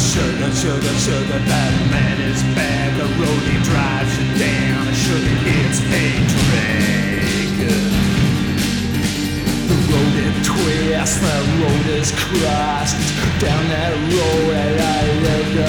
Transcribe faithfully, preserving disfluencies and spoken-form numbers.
Sugar, sugar, sugar, that man is back. A roadie drives you down. A sugar hits a drink. The road it twists, the road is crossed. Down that road that I lived